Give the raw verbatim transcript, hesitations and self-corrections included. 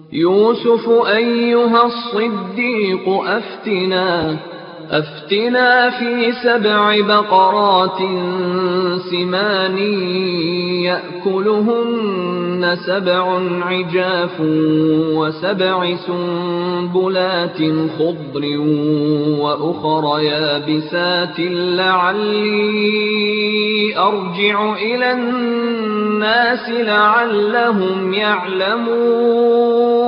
يوسف أيها الصديق أفتنا أفتنا في سبع بقرات سمان يأكلهن سبع عجاف وسبع سنبلات خضر وأخر يابسات لعلي أرجع إلى الناس لعلهم يعلمون